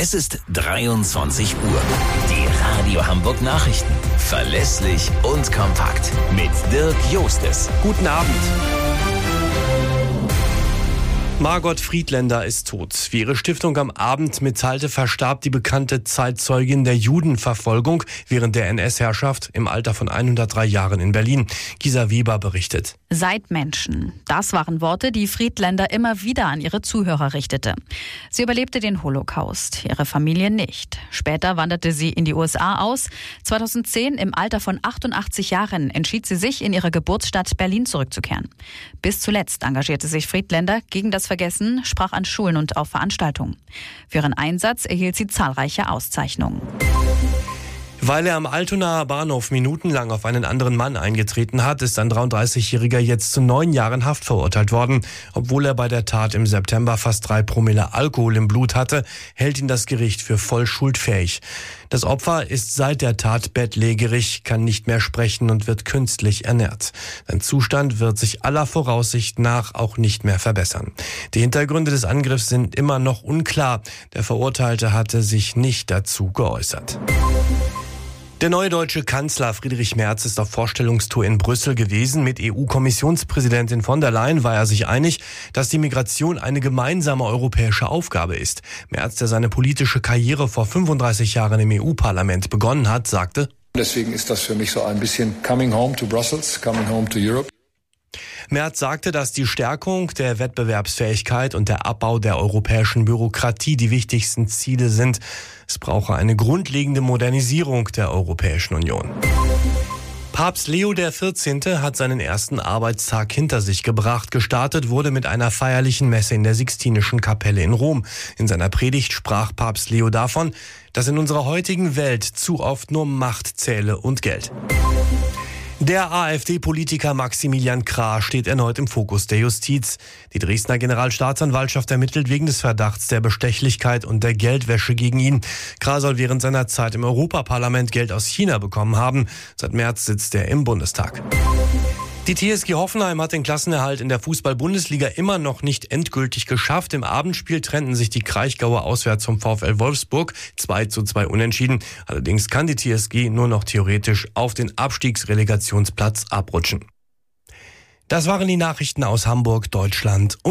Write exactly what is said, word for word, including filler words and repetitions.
Es ist dreiundzwanzig Uhr. Die Radio Hamburg Nachrichten. Verlässlich und kompakt. Mit Dirk Jostes. Guten Abend. Margot Friedländer ist tot. Wie ihre Stiftung am Abend mitteilte, verstarb die bekannte Zeitzeugin der Judenverfolgung während der N S-Herrschaft im Alter von hundertdrei Jahren in Berlin. Gisa Weber berichtet. Seid-Menschen. Das waren Worte, die Friedländer immer wieder an ihre Zuhörer richtete. Sie überlebte den Holocaust, ihre Familie nicht. Später wanderte sie in die U S A aus. zweitausendzehn, im Alter von achtundachtzig Jahren, entschied sie sich, in ihre Geburtsstadt Berlin zurückzukehren. Bis zuletzt engagierte sich Friedländer gegen das Vergessen, sprach an Schulen und auf Veranstaltungen. Für ihren Einsatz erhielt sie zahlreiche Auszeichnungen. Weil er am Altonaer Bahnhof minutenlang auf einen anderen Mann eingetreten hat, ist ein dreiunddreißigjähriger jetzt zu neun Jahren Haft verurteilt worden. Obwohl er bei der Tat im September fast drei Promille Alkohol im Blut hatte, hält ihn das Gericht für voll schuldfähig. Das Opfer ist seit der Tat bettlägerig, kann nicht mehr sprechen und wird künstlich ernährt. Sein Zustand wird sich aller Voraussicht nach auch nicht mehr verbessern. Die Hintergründe des Angriffs sind immer noch unklar. Der Verurteilte hatte sich nicht dazu geäußert. Der neue deutsche Kanzler Friedrich Merz ist auf Vorstellungstour in Brüssel gewesen. Mit E U-Kommissionspräsidentin von der Leyen war er sich einig, dass die Migration eine gemeinsame europäische Aufgabe ist. Merz, der seine politische Karriere vor fünfunddreißig Jahren im E U-Parlament begonnen hat, sagte: Deswegen ist das für mich so ein bisschen coming home to Brussels, coming home to Europe. Merz sagte, dass die Stärkung der Wettbewerbsfähigkeit und der Abbau der europäischen Bürokratie die wichtigsten Ziele sind. Es brauche eine grundlegende Modernisierung der Europäischen Union. Papst Leo der vierzehnte hat seinen ersten Arbeitstag hinter sich gebracht. Gestartet wurde mit einer feierlichen Messe in der Sixtinischen Kapelle in Rom. In seiner Predigt sprach Papst Leo davon, dass in unserer heutigen Welt zu oft nur Macht zähle und Geld. Der AfD-Politiker Maximilian Krah steht erneut im Fokus der Justiz. Die Dresdner Generalstaatsanwaltschaft ermittelt wegen des Verdachts der Bestechlichkeit und der Geldwäsche gegen ihn. Krah soll während seiner Zeit im Europaparlament Geld aus China bekommen haben. Seit März sitzt er im Bundestag. Die T S G Hoffenheim hat den Klassenerhalt in der Fußball-Bundesliga immer noch nicht endgültig geschafft. Im Abendspiel trennten sich die Kraichgauer auswärts vom VfL Wolfsburg zwei zu zwei unentschieden. Allerdings kann die T S G nur noch theoretisch auf den Abstiegsrelegationsplatz abrutschen. Das waren die Nachrichten aus Hamburg, Deutschland.